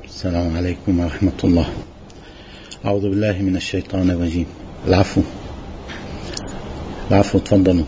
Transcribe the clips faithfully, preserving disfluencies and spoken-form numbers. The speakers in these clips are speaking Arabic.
السلام عليكم ورحمة الله. أعوذ بالله من الشيطان الرجيم. العفو العفو تفضلوا.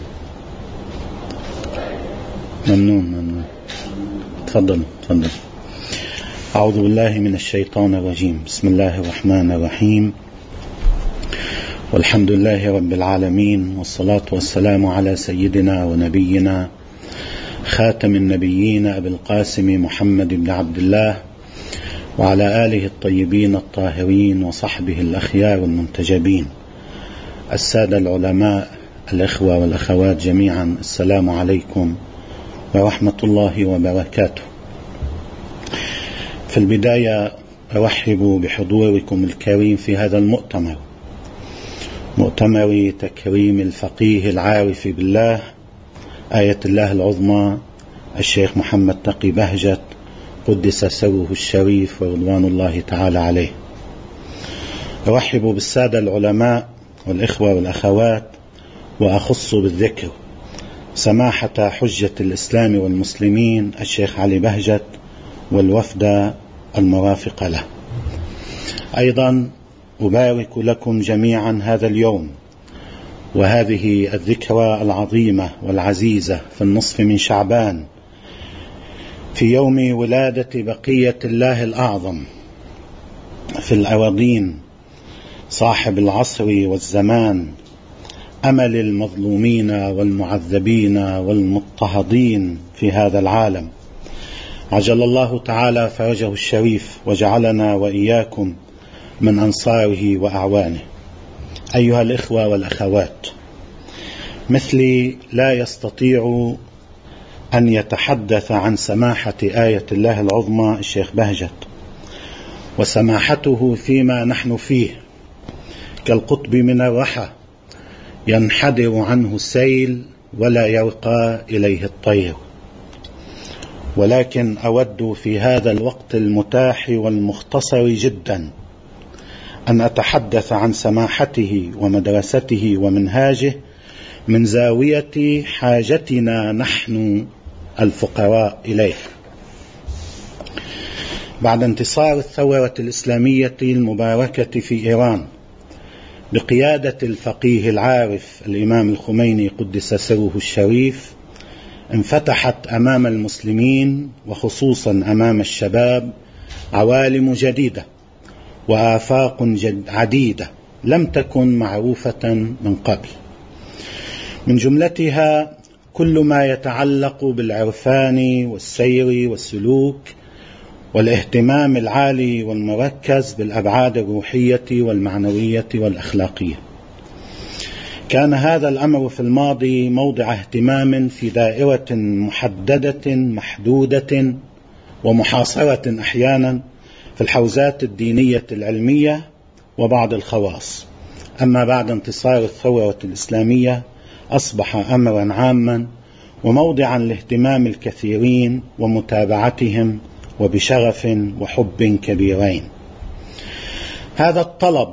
ممنون ممنون تفضلوا تفضلوا. أعوذ بالله من الشيطان الرجيم. بسم الله الرحمن الرحيم، والحمد لله رب العالمين، والصلاة والسلام على سيدنا ونبينا خاتم النبيين أبي القاسم محمد بن عبد الله وعلى آله الطيبين الطاهرين وصحبه الأخيار المنتجبين. السادة العلماء، الإخوة والأخوات جميعا، السلام عليكم ورحمة الله وبركاته. في البداية أرحب بحضوركم الكريم في هذا المؤتمر، مؤتمر تكريم الفقيه العارف بالله آية الله العظمى الشيخ محمد تقي بهجت قدس سره الشريف ورضوان الله تعالى عليه. أرحب بالسادة العلماء والإخوة والأخوات، وأخص بالذكر سماحة حجة الإسلام والمسلمين الشيخ علي بهجت والوفد المرافق له. أيضا أبارك لكم جميعا هذا اليوم وهذه الذكرى العظيمة والعزيزة في النصف من شعبان، في يوم ولادة بقية الله الأعظم في الأراضين، صاحب العصر والزمان، أمل المظلومين والمعذبين والمضطهدين في هذا العالم. عجل الله تعالى فرجه الشريف وجعلنا وإياكم من أنصاره وأعوانه. أيها الإخوة والأخوات، مثلي لا يستطيع أن يتحدث عن سماحة آية الله العظمى الشيخ بهجت، وسماحته فيما نحن فيه كالقطب من الرحى، ينحدر عنه السيل ولا يرقى إليه الطير. ولكن أود في هذا الوقت المتاح والمختصر جدا أن أتحدث عن سماحته ومدرسته ومنهاجه من زاوية حاجتنا نحن الفقراء إليه. بعد انتصار الثورة الإسلامية المباركة في إيران بقيادة الفقيه العارف الإمام الخميني قدس سره الشريف، انفتحت أمام المسلمين وخصوصا أمام الشباب عوالم جديدة وآفاق عديدة لم تكن معروفة من قبل، من جملتها كل ما يتعلق بالعرفان والسير والسلوك والاهتمام العالي والمركز بالأبعاد الروحية والمعنوية والأخلاقية. كان هذا الأمر في الماضي موضع اهتمام في دائرة محددة محدودة ومحاصرة أحيانا في الحوزات الدينية العلمية وبعض الخواص. أما بعد انتصار الثورة الإسلامية أصبح أمرا عاما وموضعا لاهتمام الكثيرين ومتابعتهم وبشغف وحب كبيرين. هذا الطلب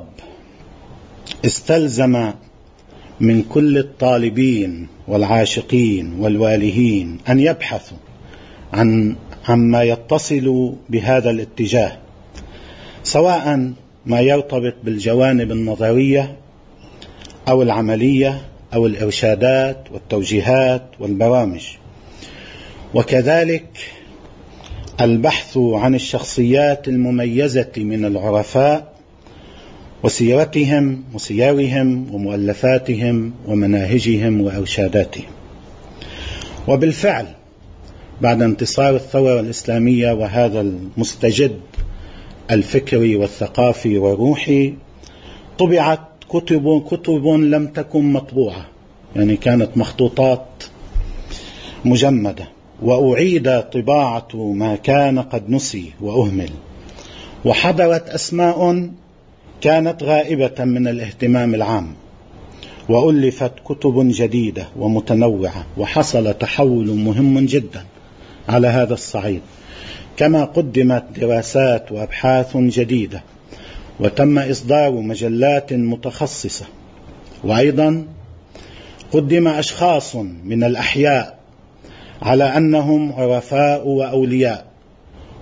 استلزم من كل الطالبين والعاشقين والوالهين أن يبحثوا عن عما يتصل بهذا الاتجاه، سواء ما يرتبط بالجوانب النظرية أو العملية أو الإرشادات والتوجيهات والبرامج، وكذلك البحث عن الشخصيات المميزة من العرفاء وسيرتهم وسيرهم ومؤلفاتهم ومناهجهم وإرشاداتهم. وبالفعل بعد انتصار الثورة الإسلامية وهذا المستجد الفكري والثقافي والروحي، طبعت كتب كتب لم تكن مطبوعة، يعني كانت مخطوطات مجمدة، وأعيد طباعة ما كان قد نسي وأهمل، وحضرت أسماء كانت غائبة من الاهتمام العام، وألفت كتب جديدة ومتنوعة، وحصل تحول مهم جدا على هذا الصعيد، كما قدمت دراسات وأبحاث جديدة، وتم إصدار مجلات متخصصة، وأيضا قدم أشخاص من الأحياء على أنهم عرفاء وأولياء،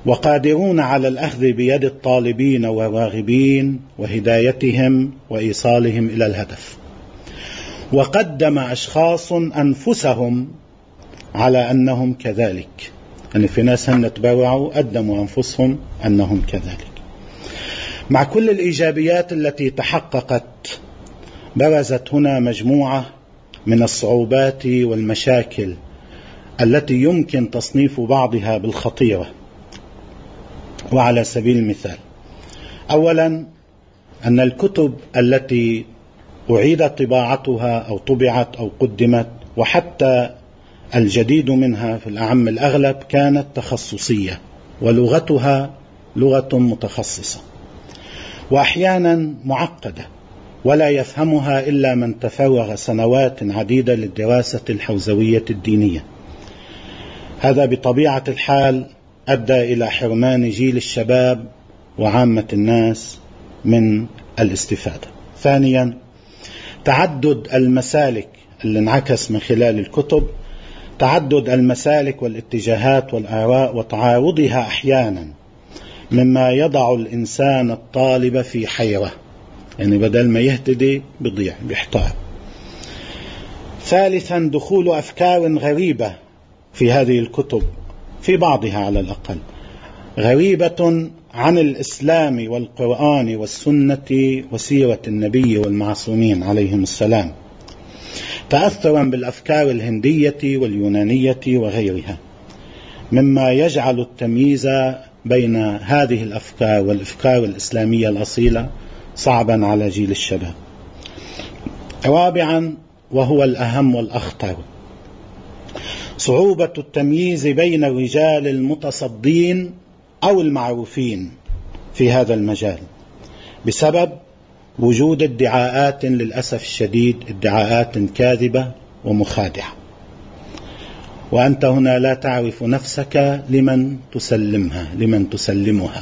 وقادرون على الأخذ بيد الطالبين والراغبين وهدايتهم وإيصالهم إلى الهدف. وقدم أشخاص أنفسهم على أنهم كذلك، يعني في ناس هم تبرعوا قدموا أنفسهم أنهم كذلك. مع كل الإيجابيات التي تحققت، برزت هنا مجموعة من الصعوبات والمشاكل التي يمكن تصنيف بعضها بالخطيرة. وعلى سبيل المثال، أولا أن الكتب التي أعيد طباعتها أو طبعت أو قدمت، وحتى الجديد منها في الأعم الأغلب، كانت تخصصية ولغتها لغة متخصصة، وأحيانا معقدة ولا يفهمها إلا من تفرغ سنوات عديدة للدراسة الحوزوية الدينية. هذا بطبيعة الحال أدى إلى حرمان جيل الشباب وعامة الناس من الاستفادة. ثانيا، تعدد المسالك اللي انعكس من خلال الكتب، تعدد المسالك والاتجاهات والآراء وتعارضها أحيانا، مما يضع الإنسان الطالب في حيرة، يعني بدل ما يهتدي بيضيع بيحتار. ثالثا، دخول أفكار غريبة في هذه الكتب، في بعضها على الأقل غريبة عن الإسلام والقرآن والسنة وسيرة النبي والمعصومين عليهم السلام، تأثرا بالأفكار الهندية واليونانية وغيرها، مما يجعل التمييز بين هذه الأفكار والأفكار الإسلامية الأصيلة صعبا على جيل الشباب. رابعا، وهو الأهم والأخطر، صعوبة التمييز بين الرجال المتصدين أو المعروفين في هذا المجال بسبب وجود ادعاءات للأسف الشديد، ادعاءات كاذبة ومخادعة، وأنت هنا لا تعرف نفسك لمن تسلمها لمن تسلمها.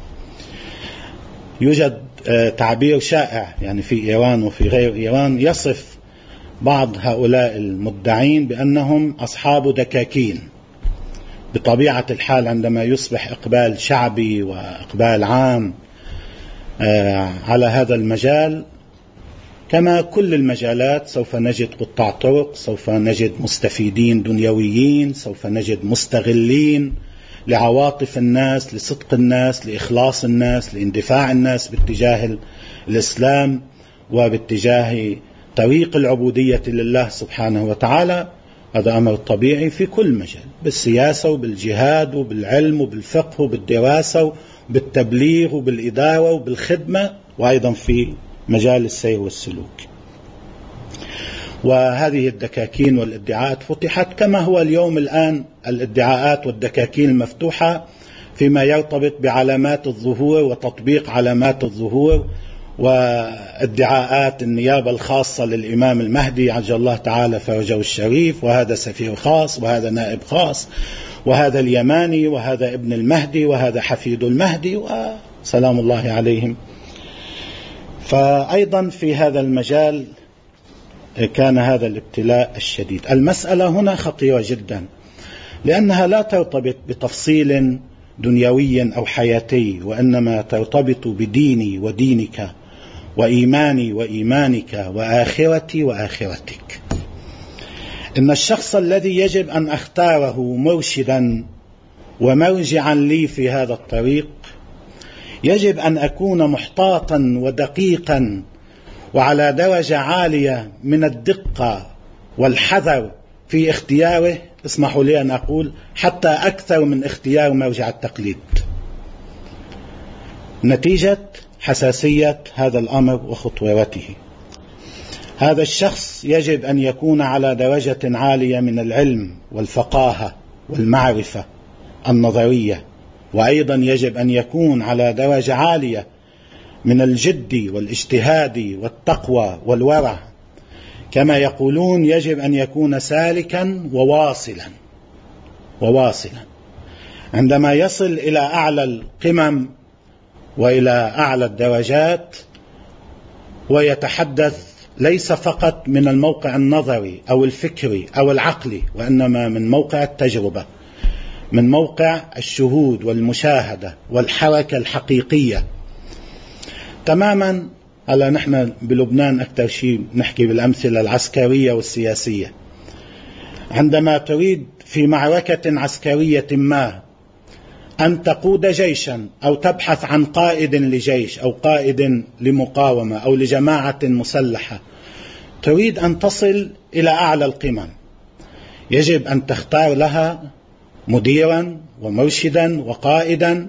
يوجد تعبير شائع يعني في إيران وفي غير إيران يصف بعض هؤلاء المدعين بأنهم أصحاب دكاكين. بطبيعة الحال عندما يصبح إقبال شعبي وإقبال عام على هذا المجال، كما كل المجالات، سوف نجد قطاع طرق، سوف نجد مستفيدين دنيويين، سوف نجد مستغلين لعواطف الناس، لصدق الناس، لإخلاص الناس، لاندفاع الناس باتجاه الإسلام وباتجاه طريق العبودية لله سبحانه وتعالى. هذا أمر طبيعي في كل مجال، بالسياسة وبالجهاد وبالعلم وبالفقه وبالدراسة وبالتبليغ وبالإدارة وبالخدمة، وأيضا في مجال السير والسلوك. وهذه الدكاكين والادعاءات فتحت، كما هو اليوم الآن الادعاءات والدكاكين المفتوحة فيما يرتبط بعلامات الظهور وتطبيق علامات الظهور، وادعاءات النيابة الخاصة للإمام المهدي عجل الله تعالى فرجه الشريف، وهذا سفير خاص، وهذا نائب خاص، وهذا اليماني، وهذا ابن المهدي، وهذا حفيد المهدي، وسلام الله عليهم. فأيضا في هذا المجال كان هذا الابتلاء الشديد. المسألة هنا خطيرة جدا، لأنها لا ترتبط بتفصيل دنيوي أو حياتي، وإنما ترتبط بديني ودينك، وإيماني وإيمانك، وآخرتي وآخرتك. إن الشخص الذي يجب أن أختاره مرشدا ومرجعا لي في هذا الطريق يجب أن أكون محتاطا ودقيقا وعلى درجة عالية من الدقة والحذر في اختياره، اسمحوا لي أن أقول حتى أكثر من اختيار مرجع التقليد، نتيجة حساسية هذا الأمر وخطورته. هذا الشخص يجب أن يكون على درجة عالية من العلم والفقاهة والمعرفة النظرية، وأيضا يجب أن يكون على درجة عالية من الجد والاجتهاد والتقوى والورع. كما يقولون يجب أن يكون سالكا وواصلا وواصلا عندما يصل إلى أعلى القمم وإلى أعلى الدرجات، ويتحدث ليس فقط من الموقع النظري أو الفكري أو العقلي، وإنما من موقع التجربة، من موقع الشهود والمشاهدة والحركة الحقيقية تماما. هلا نحن بلبنان أكثر شيء نحكي بالأمثلة العسكرية والسياسية. عندما تريد في معركة عسكرية ما أن تقود جيشا أو تبحث عن قائد لجيش أو قائد لمقاومة أو لجماعة مسلحة، تريد أن تصل إلى أعلى القمم، يجب أن تختار لها مديرا ومرشدا وقائدا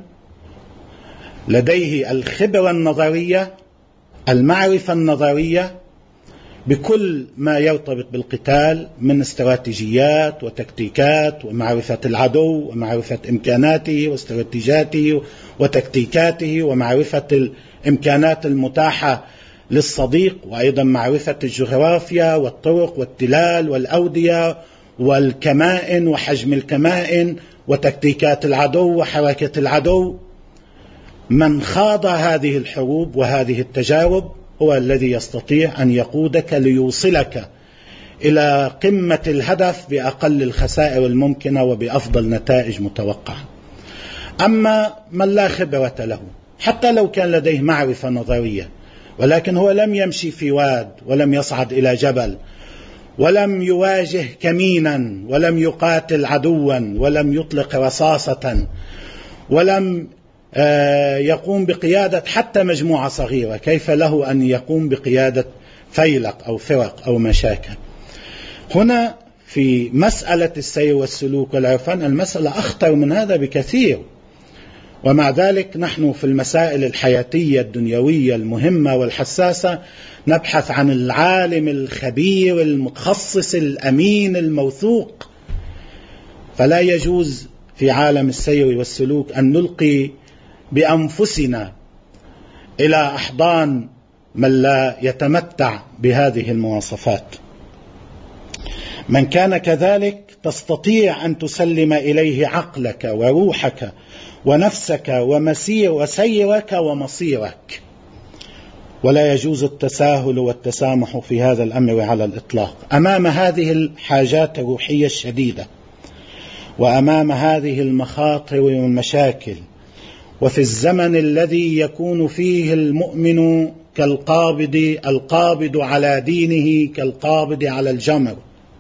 لديه الخبرة النظرية، المعرفة النظرية بكل ما يرتبط بالقتال من استراتيجيات وتكتيكات ومعرفة العدو ومعرفة إمكاناته واستراتيجياته وتكتيكاته ومعرفة الإمكانات المتاحة للصديق، وأيضا معرفة الجغرافيا والطرق والتلال والأودية والكمائن وحجم الكمائن وتكتيكات العدو وحركة العدو. من خاض هذه الحروب وهذه التجارب هو الذي يستطيع أن يقودك ليوصلك إلى قمة الهدف بأقل الخسائر الممكنة وبأفضل نتائج متوقعة. أما من لا خبرة له، حتى لو كان لديه معرفة نظرية، ولكن هو لم يمشي في واد ولم يصعد إلى جبل ولم يواجه كمينا ولم يقاتل عدوا ولم يطلق رصاصة ولم يقوم بقيادة حتى مجموعة صغيرة، كيف له أن يقوم بقيادة فيلق أو فرق أو مشاكل؟ هنا في مسألة السير والسلوك والعرفان المسألة أخطر من هذا بكثير. ومع ذلك نحن في المسائل الحياتية الدنيوية المهمة والحساسة نبحث عن العالم الخبير المتخصص الأمين الموثوق. فلا يجوز في عالم السير والسلوك أن نلقي بأنفسنا إلى أحضان من لا يتمتع بهذه المواصفات. من كان كذلك تستطيع أن تسلم إليه عقلك وروحك ونفسك ومسير وسيرك ومصيرك، ولا يجوز التساهل والتسامح في هذا الأمر على الإطلاق. أمام هذه الحاجات الروحية الشديدة وأمام هذه المخاطر والمشاكل، وفي الزمن الذي يكون فيه المؤمن كالقابض القابض على دينه كالقابض على الجمر،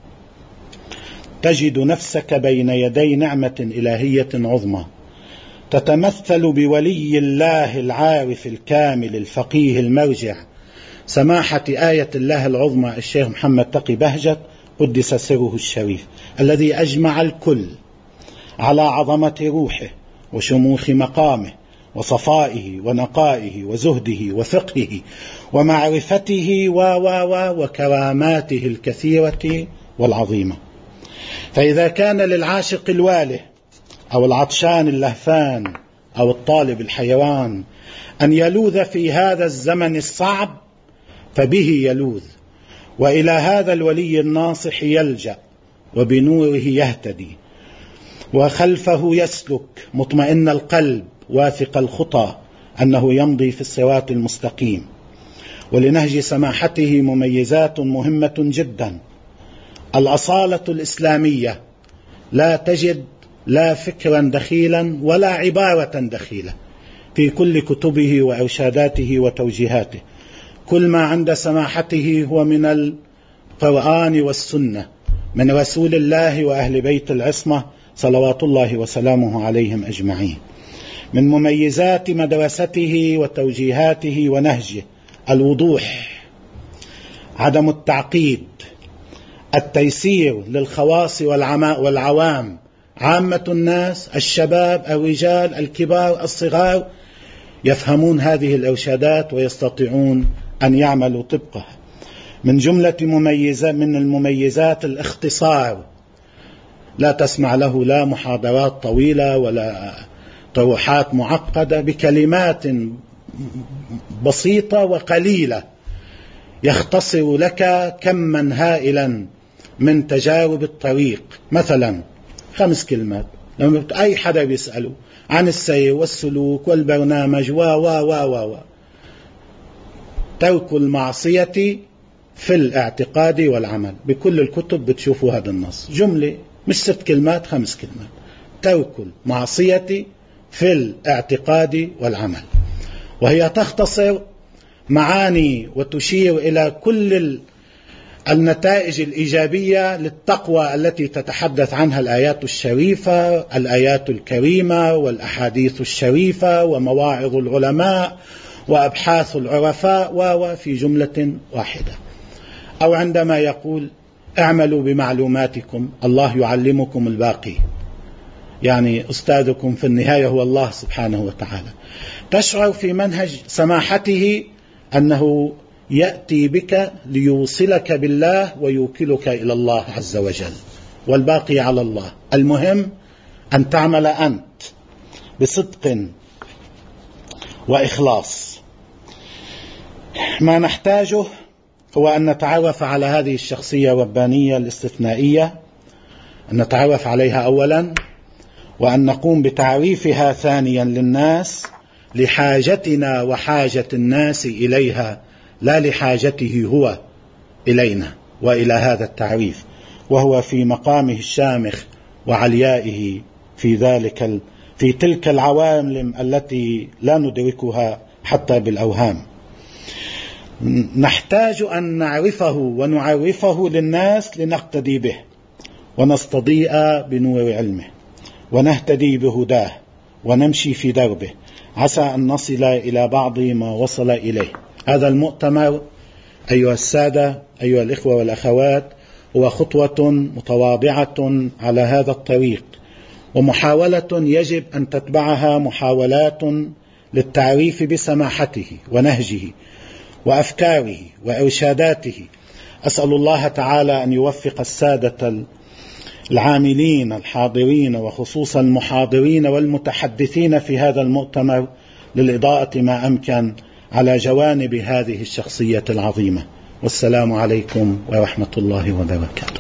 تجد نفسك بين يدي نعمة إلهية عظمى تتمثل بولي الله العارف الكامل الفقيه المرجع سماحة آية الله العظمى الشيخ محمد تقي بهجت قدس سره الشريف، الذي أجمع الكل على عظمة روحه وشموخ مقامه وصفائه ونقائه وزهده وفقهه ومعرفته و و و وكراماته الكثيرة والعظيمة. فإذا كان للعاشق الواله أو العطشان اللهفان أو الطالب الحيران أن يلوذ في هذا الزمن الصعب فبه يلوذ، وإلى هذا الولي الناصح يلجأ وبنوره يهتدي وخلفه يسلك مطمئن القلب واثق الخطى أنه يمضي في الصراط المستقيم. ولنهج سماحته مميزات مهمة جدا. الأصالة الإسلامية لا تجد لا فكرا دخيلا ولا عبارة دخيلة في كل كتبه وإرشاداته وتوجيهاته. كل ما عند سماحته هو من القرآن والسنة من رسول الله وأهل بيت العصمة صلوات الله وسلامه عليهم أجمعين. من مميزات مدرسته وتوجيهاته ونهجه الوضوح، عدم التعقيد، التيسير للخواص والعوام، عامة الناس، الشباب، الرجال، الكبار، الصغار يفهمون هذه الإرشادات ويستطيعون أن يعملوا طبقها. من جملة مميزة من المميزات الاختصار، لا تسمع له لا محاضرات طويلة ولا طروحات معقدة، بكلمات بسيطة وقليلة يختصر لك كما هائلا من تجارب الطريق. مثلا خمس كلمات لما أي حدا بيسأله عن السير والسلوك والبرنامج و و و و ترك المعصية في الاعتقاد والعمل. بكل الكتب بتشوفوا هذا النص، جملة مش ست كلمات، خمس كلمات، ترك المعصية في الاعتقاد والعمل، وهي تختصر معاني وتشير إلى كل النتائج الإيجابية للتقوى التي تتحدث عنها الآيات الشريفة، الآيات الكريمة والأحاديث الشريفة ومواعظ العلماء وأبحاث العرفاء وفي جملة واحدة. أو عندما يقول اعملوا بمعلوماتكم الله يعلمكم الباقي، يعني أستاذكم في النهاية هو الله سبحانه وتعالى. تشعر في منهج سماحته أنه يأتي بك ليوصلك بالله ويوكلك إلى الله عز وجل، والباقي على الله. المهم أن تعمل أنت بصدق وإخلاص. ما نحتاجه هو أن نتعرف على هذه الشخصية الربانية الاستثنائية، أن نتعرف عليها أولا، وأن نقوم بتعريفها ثانيا للناس لحاجتنا وحاجة الناس إليها، لا لحاجته هو إلينا وإلى هذا التعريف، وهو في مقامه الشامخ وعليائه في ذلك في تلك العوالم التي لا ندركها حتى بالأوهام. نحتاج أن نعرفه ونعرفه للناس لنقتدي به ونستضيء بنور علمه ونهتدي بهداه ونمشي في دربه، عسى أن نصل إلى بعض ما وصل إليه. هذا المؤتمر أيها السادة أيها الإخوة والأخوات هو خطوة متواضعة على هذا الطريق، ومحاولة يجب أن تتبعها محاولات للتعريف بسماحته ونهجه وأفكاره وإرشاداته. أسأل الله تعالى أن يوفق السادة العاملين الحاضرين وخصوصا المحاضرين والمتحدثين في هذا المؤتمر للإضاءة ما أمكن على جوانب هذه الشخصية العظيمة. والسلام عليكم ورحمة الله وبركاته.